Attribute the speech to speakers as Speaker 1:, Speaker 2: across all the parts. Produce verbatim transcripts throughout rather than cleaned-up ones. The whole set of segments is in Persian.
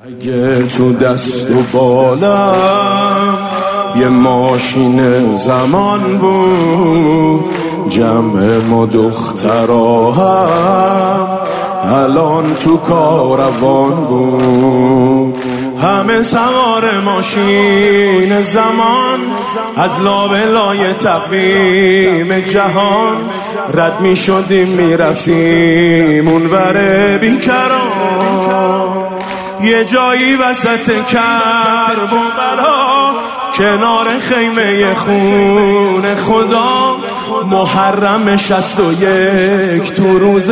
Speaker 1: اگه تو دست و بالم یه ماشین زمان بود، جمع ما دخترها هم الان تو کاروان بود. همه سوار ماشین زمان از لابلای تقویم جهان رد می شدیم می رفتیم اونور بیکران. یه جایی وسط کرب و بلا کنار خیمه خون خدا، محرم شست و یک تو روز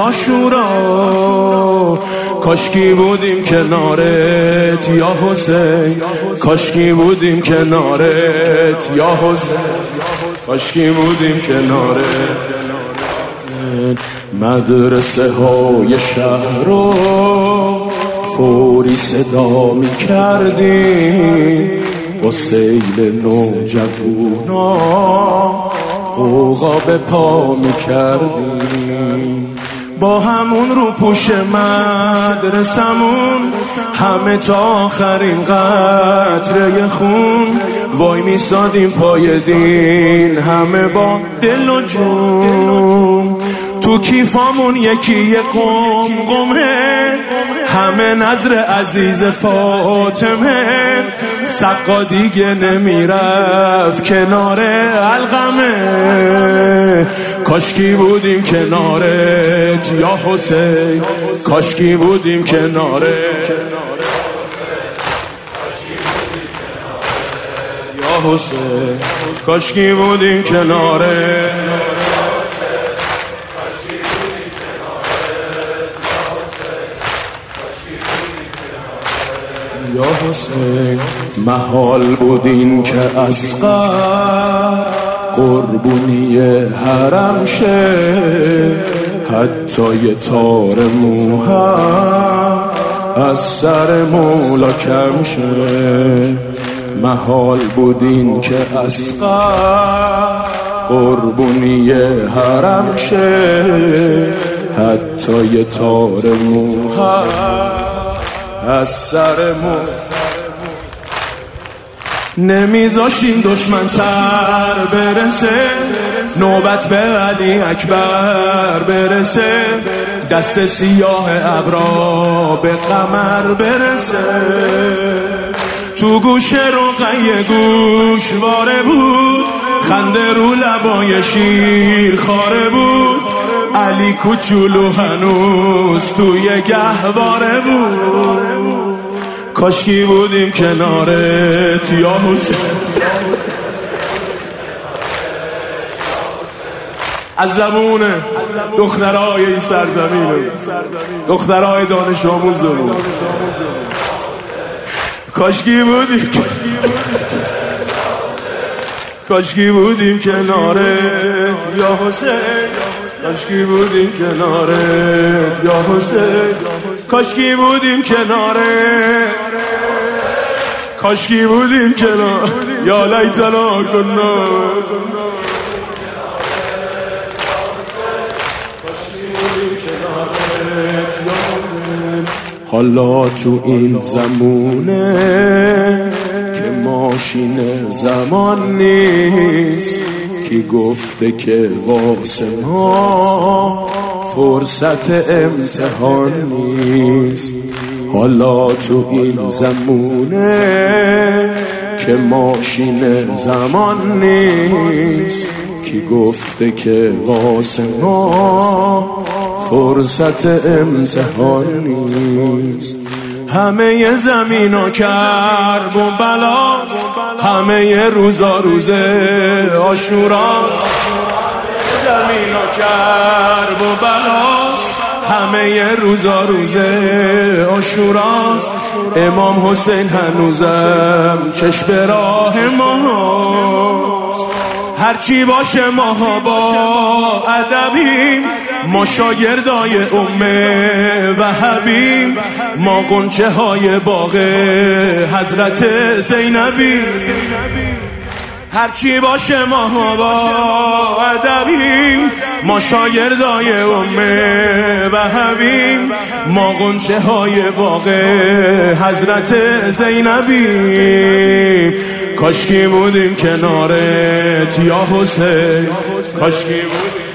Speaker 1: عاشورا. کاشکی بودیم کنارت یا حسین، کاشکی بودیم کنارت یا حسین، کاشکی بودیم کنارت. مدرسه های شهر رو فوری صدا می کردیم، با سیل نوجوانا قوقا به پا می کردیم. با همون رو پوش مدرسمون همه تا آخرین قطره خون وای می سادیم پای دین، همه با دل و جون. تو کیفامون یکی قمقمه، همه نظر عزیز فاطمه. سقا دیگه نمیرفت کنار علقمه. کاشکی بودیم کنارت یا حسین، کاشکی بودیم کنارت یا حسین، کاشکی بودیم کنارت یا حسین. محال بودین که اصغر قربونی حرم شه، حتی یه تار موهم از سر مولا کم شه. محال بودین که اصغر قربونی حرم شه، حتی یه تار موهم از سر مولا. نمیذاشیم دشمن سر برسه، نوبت به علی اکبر برسه، دست سیاه ابرا به قمر برسه. تو گوش رقیه گوشواره بود، خنده رو لبای شیر خاره بود. علی کوچولو هنوز توی گهواره بود. کاشکی بودیم کنارت یا حسین. از زبون دخترای این سرزمین، دخترای دانش آموز بود. کاشکی بودیم کاشکی بودیم کنارت یا حسین، کاشکی بودیم کنارت یا حسین، کاشکی بودیم کنارت، کاشکی بودیم کنار یا لیتنا کنا. حالا تو این زمونه که ماشین زمان نیست، کی گفته که واسه ما فرصت امتحان نیست. حالا تو این زمونه که ماشین زمان نیست، کی گفته که واسه ما فرصت امتحان نیست. همه زمینا کرب و بلاست، همه روزا روز عاشوراست. زمینا کرب و بلاست، همه روزا روز عاشوراست. امام حسین هنوزم چشم راه ماست. هرچی باشه ماها با ادبیم، ما شاگردای امه و حبیم، ما قنچه های باغ حضرت زینبی. هرچی باشه ما با ادبیم، ما شاگردای امه وهبیم، ما غنچه های باغ حضرت زینبیم. کاشکی بودیم کنارت یا حسین، کاشکی بودیم